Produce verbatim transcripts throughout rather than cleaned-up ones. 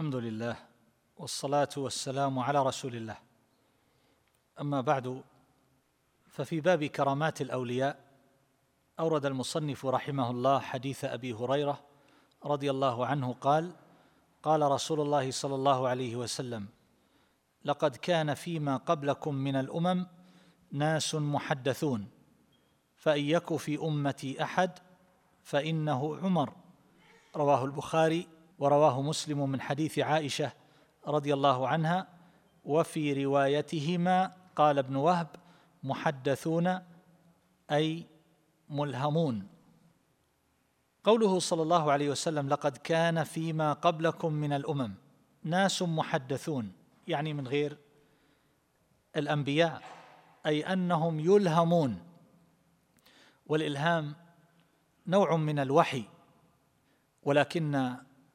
الحمد لله والصلاة والسلام على رسول الله. أما بعد، ففي باب كرامات الأولياء أورد المصنف رحمه الله حديث أبي هريرة رضي الله عنه قال: قال رسول الله صلى الله عليه وسلم: لقد كان فيما قبلكم من الأمم ناس محدثون، فإن يك في أمتي أحد فإنه عمر. رواه البخاري ورواه مسلم من حديث عائشة رضي الله عنها. وفي روايتهما قال ابن وهب: محدثون أي ملهمون. قوله صلى الله عليه وسلم: لقد كان فيما قبلكم من الأمم ناس محدثون، يعني من غير الأنبياء، أي أنهم يلهمون. والإلهام نوع من الوحي، ولكن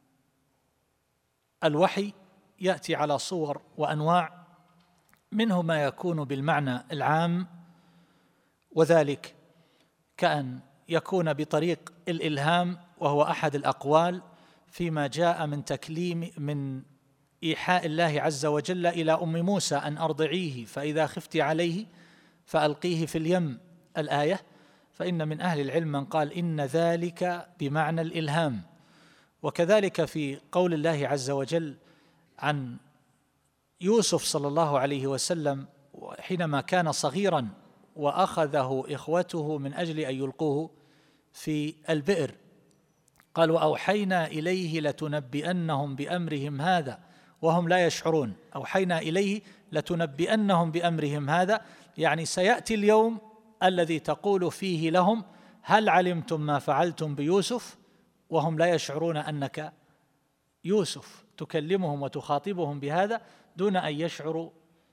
الوحي يأتي على صور وأنواع، منه ما يكون بالمعنى العام، وذلك كأن يكون بطريق الإلهام، وهو أحد الأقوال فيما جاء من تكليم من إيحاء الله عز وجل إلى أم موسى أن أرضعيه، فإذا خفت عليه فألقيه في اليم، الآية. فإن من أهل العلم من قال إن ذلك بمعنى الإلهام. وكذلك في قول الله عز وجل عن يوسف صلى الله عليه وسلم حينما كان صغيرا وأخذه إخوته من أجل أن يلقوه في البئر، قال: وأوحينا إليه لتنبئنهم بأمرهم هذا وهم لا يشعرون. أوحينا إليه لتنبئنهم بأمرهم هذا، يعني سيأتي اليوم الذي تقول فيه لهم: هل علمتم ما فعلتم بيوسف؟ وهم لا يشعرون أنك يوسف، تكلمهم وتخاطبهم بهذا دون أن يشعروا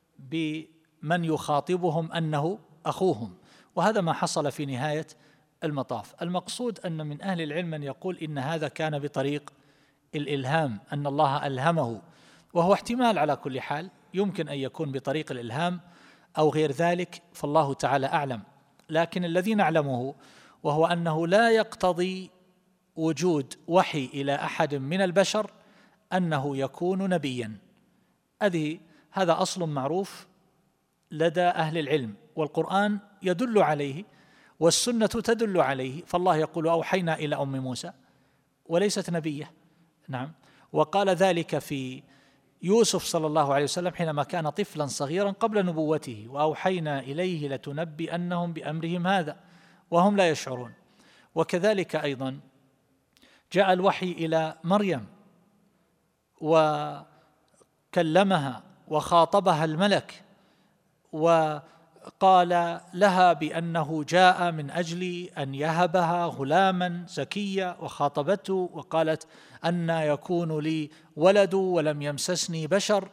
بمن يخاطبهم أنه أخوهم. وهذا ما حصل في نهاية المطاف. المقصود أن من أهل العلم من يقول إن هذا كان بطريق الإلهام، أن الله ألهمه، وهو احتمال على كل حال، يمكن أن يكون بطريق الإلهام أو غير ذلك، فالله تعالى أعلم. لكن الذي نعلمه وهو أنه لا يقتضي وجود وحي إلى أحد من البشر أنه يكون نبيا. هذه هذا أصل معروف لدى أهل العلم، والقرآن يدل عليه والسنة تدل عليه. فالله يقول: أوحينا إلى أم موسى، وليست نبية. نعم. وقال ذلك في يوسف صلى الله عليه وسلم حينما كان طفلا صغيرا قبل نبوته: وأوحينا إليه لتنبئنهم بأمرهم هذا وهم لا يشعرون. وكذلك أيضا جاء الوحي إلى مريم وكلمها وخاطبها الملك، وقال لها بأنه جاء من أجل أن يهبها غلاما زكيا، وخاطبته وقالت: أنى يكون لي ولد ولم يمسسني بشر؟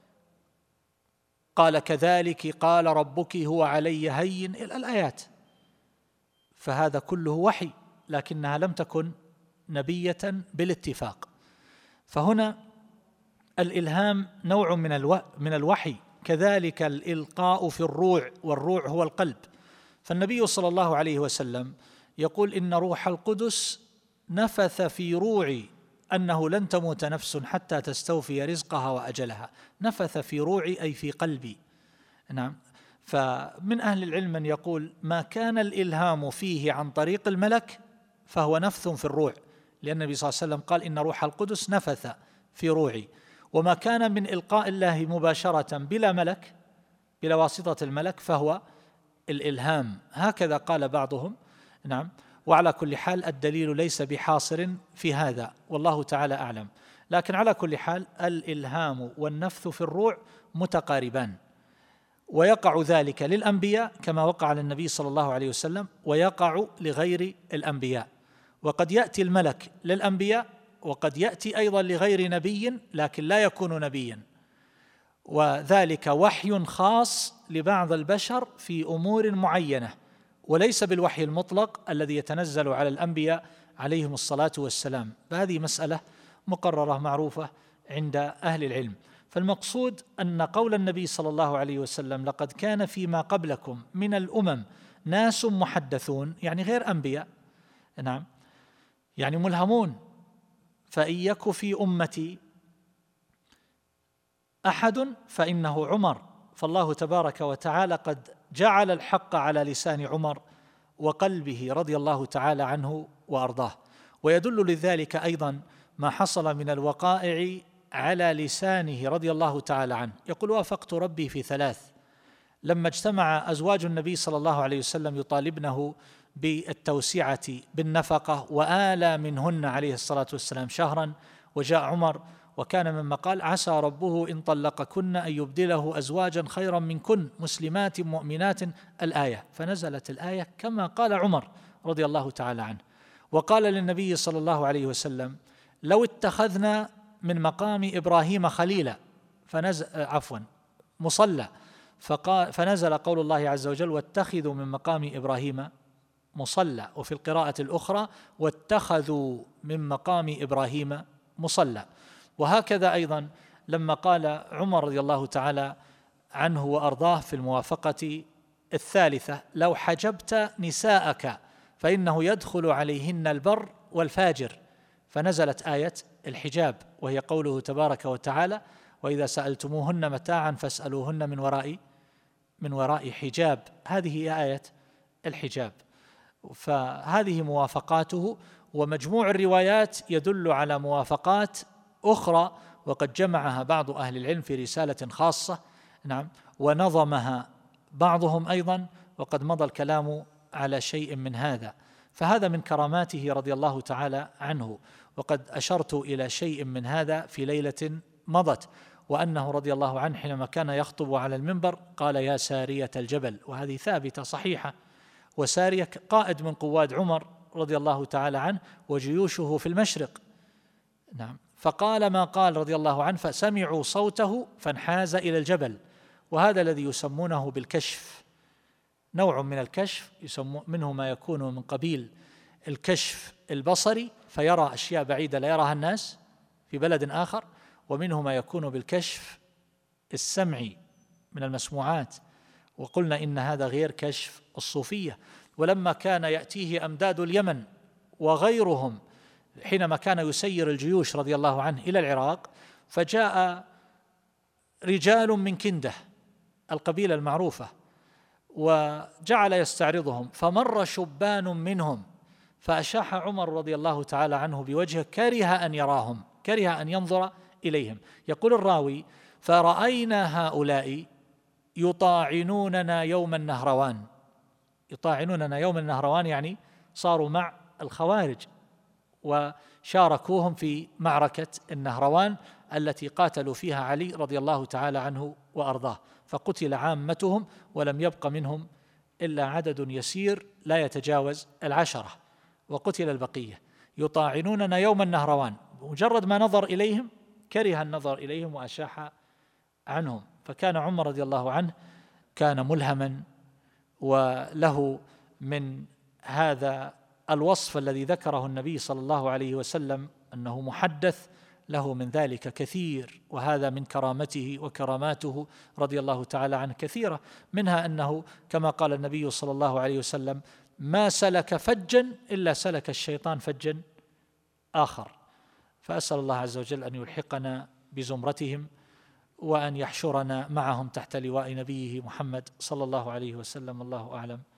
قال: كذلك قال ربك هو علي هين، إلى الآيات. فهذا كله وحي، لكنها لم تكن نبية بالاتفاق. فهنا الإلهام نوع من الو... من الوحي، كذلك الإلقاء في الروع، والروع هو القلب. فالنبي صلى الله عليه وسلم يقول: إن روح القدس نفث في روعي أنه لن تموت نفس حتى تستوفي رزقها وأجلها. نفث في روعي أي في قلبي. نعم. فمن أهل العلم من يقول: ما كان الإلهام فيه عن طريق الملك فهو نفث في الروع، لأن النبي صلى الله عليه وسلم قال: إن روح القدس نفث في روعي. وما كان من إلقاء الله مباشرة بلا ملك، بلا واسطة الملك، فهو الإلهام. هكذا قال بعضهم. نعم. وعلى كل حال الدليل ليس بحاصر في هذا، والله تعالى أعلم. لكن على كل حال الإلهام والنفث في الروع متقاربان، ويقع ذلك للأنبياء كما وقع للنبي صلى الله عليه وسلم، ويقع لغير الأنبياء. وقد يأتي الملك للأنبياء، وقد يأتي أيضا لغير نبي لكن لا يكون نبيا، وذلك وحي خاص لبعض البشر في أمور معينة، وليس بالوحي المطلق الذي يتنزل على الأنبياء عليهم الصلاة والسلام. فهذه مسألة مقررة معروفة عند أهل العلم. فالمقصود أن قول النبي صلى الله عليه وسلم: لقد كان فيما قبلكم من الأمم ناس محدثون، يعني غير أنبياء. نعم. يعني ملهمون. فإن يك في أمتي أحد فإنه عمر، فالله تبارك وتعالى قد جعل الحق على لسان عمر وقلبه رضي الله تعالى عنه وأرضاه. ويدل لذلك أيضا ما حصل من الوقائع على لسانه رضي الله تعالى عنه. يقول: وافقت ربي في ثلاث، لما اجتمع أزواج النبي صلى الله عليه وسلم يطالبنه بالتوسعة بالنفقة وآلى منهن عليه الصلاة والسلام شهرا، وجاء عمر وكان مما قال: عسى ربه إن طلقكن أن يبدله أزواجا خيرا منكن مسلمات مؤمنات، الآية، فنزلت الآية كما قال عمر رضي الله تعالى عنه. وقال للنبي صلى الله عليه وسلم: لو اتخذنا من مقام إبراهيم خليلا، فنزل عفوا مصلى، فقال فنزل قول الله عز وجل: واتخذوا من مقام إبراهيم مصلى، وفي القراءة الأخرى: واتخذوا من مقام إبراهيم مصلى. وهكذا أيضا لما قال عمر رضي الله تعالى عنه وأرضاه في الموافقة الثالثة: لو حجبت نساءك فإنه يدخل عليهن البر والفاجر، فنزلت آية الحجاب، وهي قوله تبارك وتعالى: وإذا سألتموهن متاعا فاسألوهن من وراء من وراء حجاب. هذه هي آية الحجاب. فهذه موافقاته، ومجموع الروايات يدل على موافقات أخرى وقد جمعها بعض أهل العلم في رسالة خاصة، نعم، ونظمها بعضهم أيضا، وقد مضى الكلام على شيء من هذا. فهذا من كراماته رضي الله تعالى عنه، وقد أشرت إلى شيء من هذا في ليلة مضت، وأنه رضي الله عنه حينما كان يخطب على المنبر قال: يا سارية الجبل، وهذه ثابتة صحيحة. وسارية قائد من قواد عمر رضي الله تعالى عنه وجيوشه في المشرق، نعم، فقال ما قال رضي الله عنه: فسمعوا صوته فانحاز إلى الجبل. وهذا الذي يسمونه بالكشف، نوع من الكشف، يسمون منه ما يكون من قبيل الكشف البصري، فيرى أشياء بعيدة لا يراها الناس في بلد آخر، ومنه ما يكون بالكشف السمعي من المسموعات، وقلنا إن هذا غير كشف الصوفية. ولما كان يأتيه أمداد اليمن وغيرهم حينما كان يسير الجيوش رضي الله عنه إلى العراق، فجاء رجال من كنده القبيلة المعروفة وجعل يستعرضهم، فمر شبان منهم فأشاح عمر رضي الله تعالى عنه بوجهه، كره أن يراهم، كره أن ينظر إليهم. يقول الراوي: فرأينا هؤلاء يطاعنوننا يوم النهروان. يطاعنوننا يوم النهروان يعني صاروا مع الخوارج وشاركوهم في معركة النهروان التي قاتلوا فيها علي رضي الله تعالى عنه وأرضاه، فقتل عامتهم ولم يبق منهم إلا عدد يسير لا يتجاوز العشرة، وقتل البقية. يطاعنوننا يوم النهروان، مجرد ما نظر إليهم كره النظر إليهم وأشاح عنهم. فكان عمر رضي الله عنه كان ملهما، وله من هذا الوصف الذي ذكره النبي صلى الله عليه وسلم أنه محدث، له من ذلك كثير، وهذا من كرامته، وكراماته رضي الله تعالى عنه كثيرة، منها أنه كما قال النبي صلى الله عليه وسلم: ما سلك فجا إلا سلك الشيطان فجا آخر. فأسأل الله عز وجل أن يلحقنا بزمرتهم، وأن يحشرنا معهم تحت لواء نبيه محمد صلى الله عليه وسلم. الله أعلم.